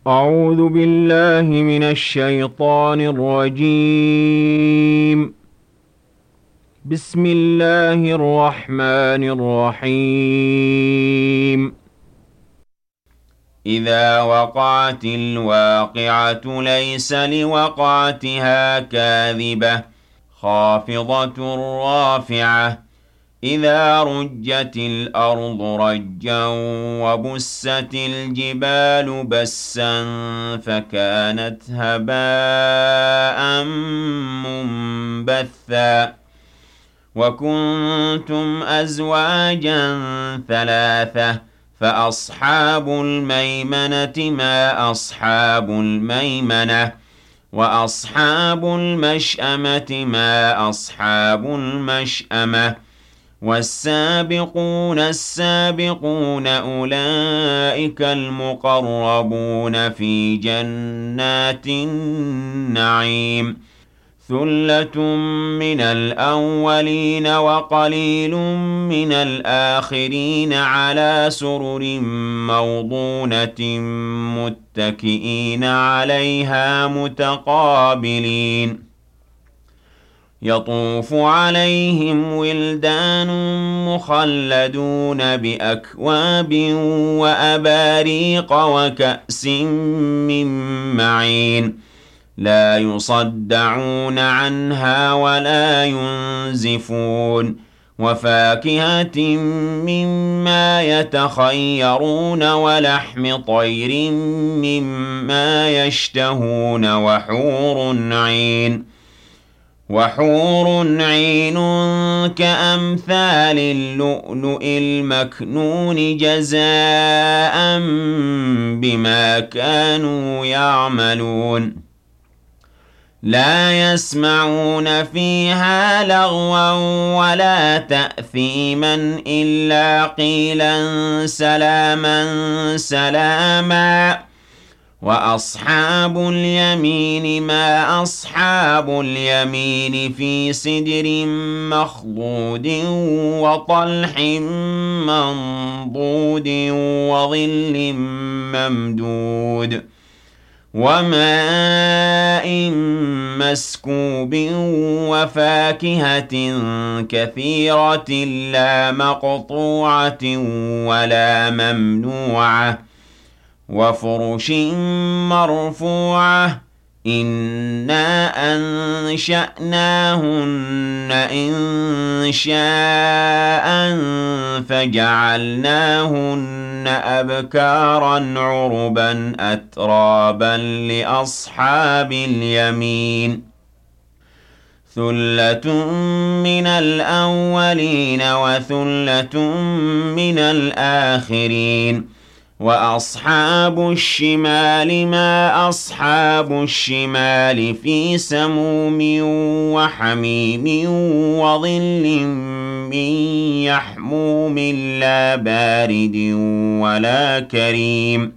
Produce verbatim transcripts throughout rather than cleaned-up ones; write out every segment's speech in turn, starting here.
أعوذ بالله من الشيطان الرجيم. بسم الله الرحمن الرحيم. إذا وقعت الواقعة ليس لوقعتها كاذبة خافضة رافعة إذا رجت الأرض رجا وبست الجبال بسا فكانت هباء منبثا وكنتم أزواجا ثلاثة فأصحاب الميمنة ما أصحاب الميمنة وأصحاب المشأمة ما أصحاب المشأمة والسابقون السابقون أولئك المقربون في جنات النعيم ثلة من الأولين وقليل من الآخرين على سرر موضونة متكئين عليها متقابلين يطوف عليهم ولدان مخلدون بأكواب وأباريق وكأس من معين لا يصدعون عنها ولا ينزفون وفاكهة مما يتخيرون ولحم طير مما يشتهون وحور عين وحور عين كأمثال اللؤلؤ المكنون جزاء بما كانوا يعملون لا يسمعون فيها لغوا ولا تأثيما إلا قيلا سلاما سلاما وأصحاب اليمين ما أصحاب اليمين في سدر مخضود وطلح منضود وظل ممدود وماء مسكوب وفاكهة كثيرة لا مقطوعة ولا ممنوعة وفرش مرفوعة إنا أنشأناهن إن شاء فجعلناهن أبكارا عربا أترابا لأصحاب اليمين ثلة من الأولين وثلة من الآخرين وأصحاب الشمال ما أصحاب الشمال في سموم وحميم وظل من يحموم لا بارد ولا كريم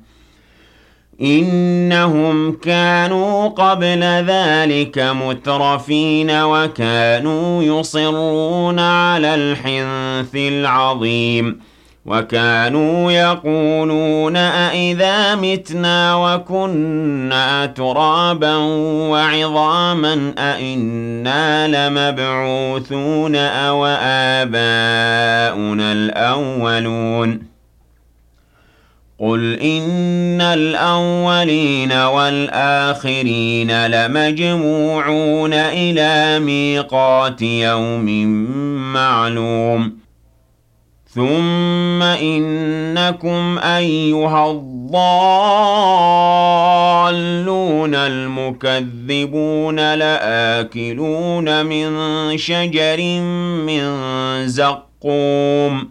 إنهم كانوا قبل ذلك مترفين وكانوا يصرون على الحنث العظيم وكانوا يقولون أئذا متنا وكنا ترابا وعظاما أئنا لمبعوثون أو آباؤنا الأولون قل إن الأولين والآخرين لمجموعون إلى ميقات يوم معلوم ثم إنكم أيها الضالون المكذبون لآكلون من شجر من زقوم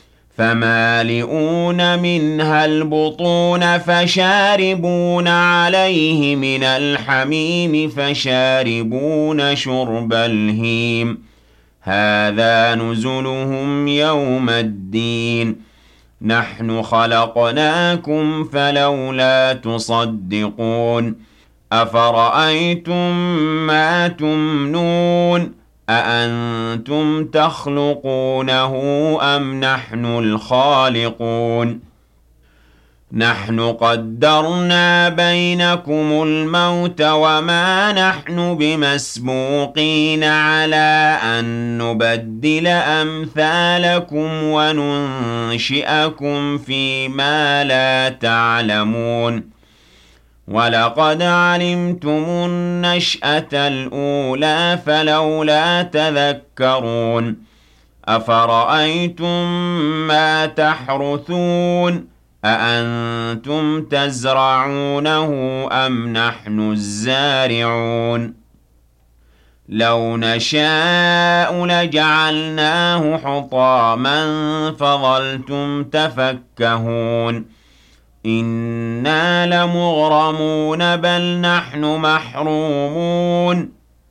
فمالئون منها البطون فشاربون عليه من الحميم فشاربون شرب الهيم هذا نزلهم يوم الدين نحن خلقناكم فلولا تصدقون أفرأيتم ما تمنون أأنتم تخلقونه أم نحن الخالقون نحن قدرنا بينكم الموت وما نحن بمسبوقين على أن نبدل أمثالكم وننشئكم فيما لا تعلمون ولقد علمتم النشأة الأولى فلولا تذكرون أفرأيتم ما تحرثون أأنتم تزرعونه أم نحن الزارعون لو نشاء لجعلناه حطاما فظلتم تفكهون إنا لمغرمون بل نحن محرومون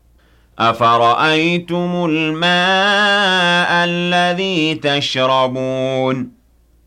أفرأيتم الماء الذي تشربون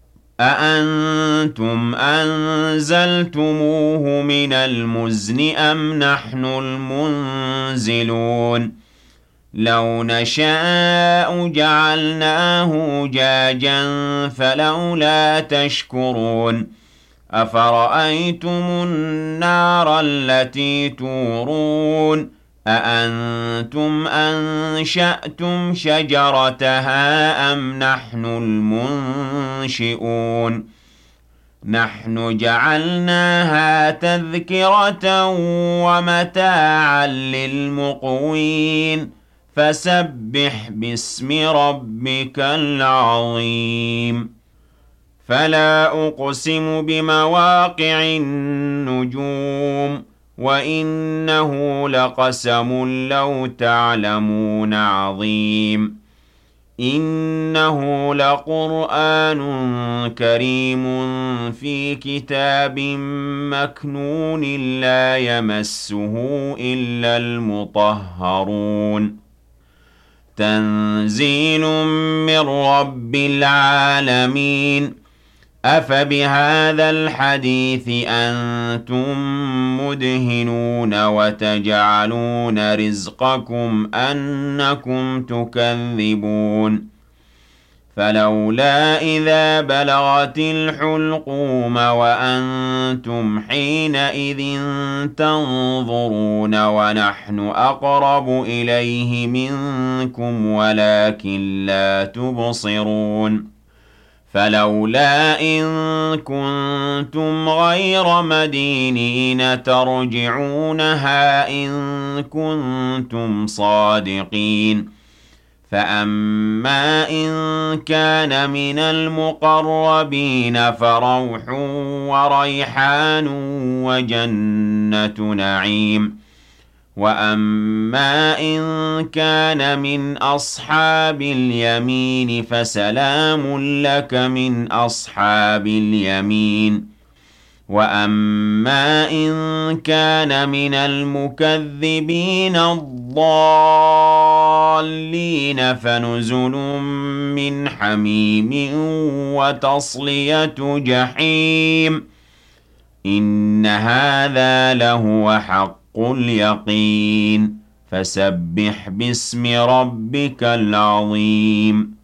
أأنتم أنزلتموه من المزن أم نحن المنزلون لو نشاء جعلناه جاجا فلولا تشكرون أفرأيتم النار التي تورون أأنتم أنشأتم شجرتها أم نحن المنشئون نحن جعلناها تذكرة ومتاعا للمقوين فسبح باسم ربك العظيم فلا أقسم بمواقع النجوم وإنه لقسم لو تعلمون عظيم إنه لقرآن كريم في كتاب مكنون لا يمسه إلا المطهرون تنزيل من رب العالمين أفبهذا الحديث أنتم مدهنون وتجعلون رزقكم أنكم تكذبون فلولا إذا بلغت الحلقوم وأنتم حينئذ تنظرون ونحن أقرب إليه منكم ولكن لا تبصرون فلولا إن كنتم غير مدينين ترجعونها إن كنتم صادقين فأما إن كان من المقربين فروح وريحان وجنة نعيم وأما إن كان من أصحاب اليمين فسلام لك من أصحاب اليمين وأما إن كان من المكذبين الضالين فنزل من حميم وتصلية جحيم إن هذا لهو حق اليقين فسبح باسم ربك العظيم